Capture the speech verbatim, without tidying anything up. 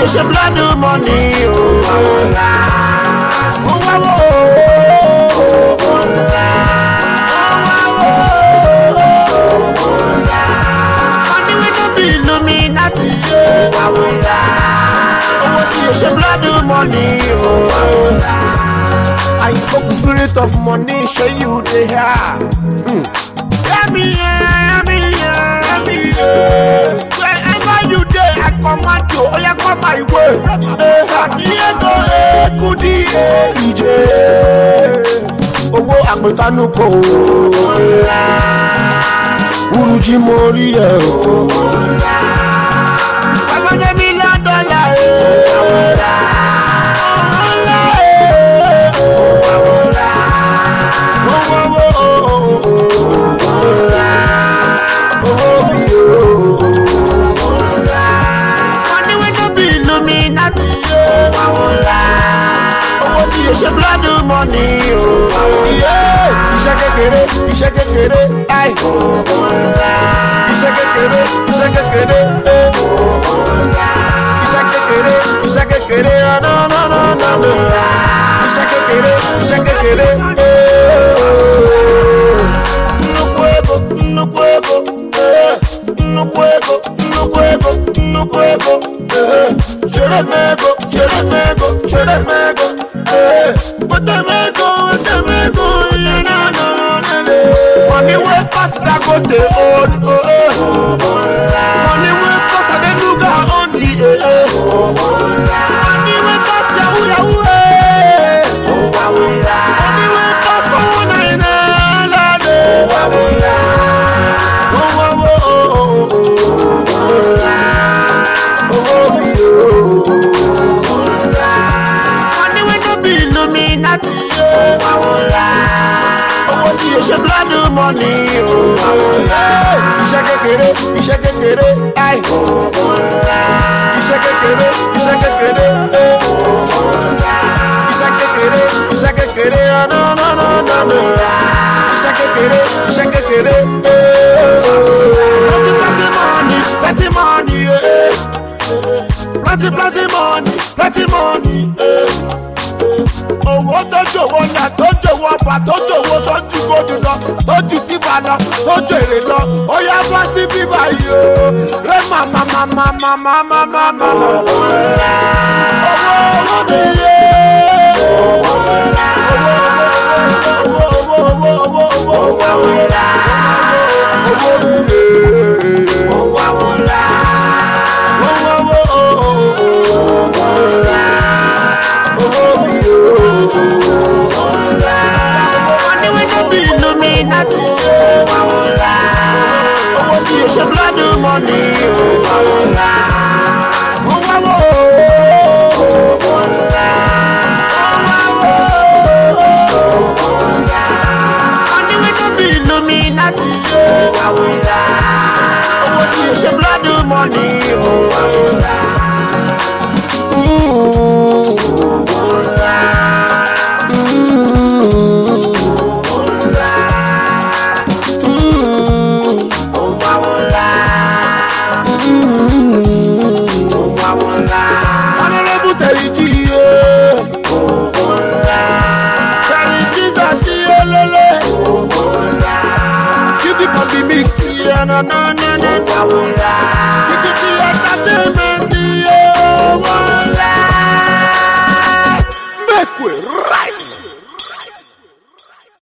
you should blood the money, oh, oh, oh, oh, money we no be Illuminati, oh, you should blood the money, oh, I invoke the spirit of money, show you the hair. Hear me, hear me, hear me, wherever you dey, I command you, oh yeah, come my way. Diego, Kudi, D J, Owo Akpetanuko, Uruji Mori, five hundred million dollars. You should blood the money, oh yeah. Iṣẹ́ kékeré, iṣẹ́ kékeré, ay. Iṣẹ́ kékeré, iṣẹ́ kékeré, eh. Iṣẹ́ kékeré, iṣẹ́ kékeré, no no no no no. Iṣẹ́ kékeré, iṣẹ́ kékeré, eh. Nnukwu ego, nnukwu ego, eh. Nnukwu ego, nnukwu ego, nnukwu ego, eh. Chere mego, chere mego, chere mego. But the mego, the mego, no, no, no, no. Money will pass that go the old, oh, oh. Money will pass the nuga only, eh, eh. Money will pass the hula hula, money will pass for one night, la la. Oh, oh, oh, oh, oh, oh, oh. Illuminati, oh, you should blood the money, oh, iṣẹ́ kékeré, iṣẹ́ kékeré, ay. Iṣẹ́ kékeré, iṣẹ́ kékeré, eh. Iṣẹ́ kékeré, iṣẹ́ kékeré, no, no, no, no, no. Iṣẹ́ kékeré, iṣẹ́ kékeré, eh. Plenty money, eh. Plenty, plenty money, plenty money, eh. Owó tó jòwó là tó jòwó ọba tó jòwó tó ju gbòdù lọ tó ju síbà lọ tó jèrè lọ ó yá bá sí bíbá yìí o rẹ màmá màmá màmá màmá màmá. Owó owó mi yé. Owó owó owó owó owó owó owó owó mi yé. Owó owó la. Owó owó owó la. Money we no be Illuminati, oh, you should blood the money, oh, money we no be Illuminati, oh, you should blood the money, oh. No, no, no, no, no.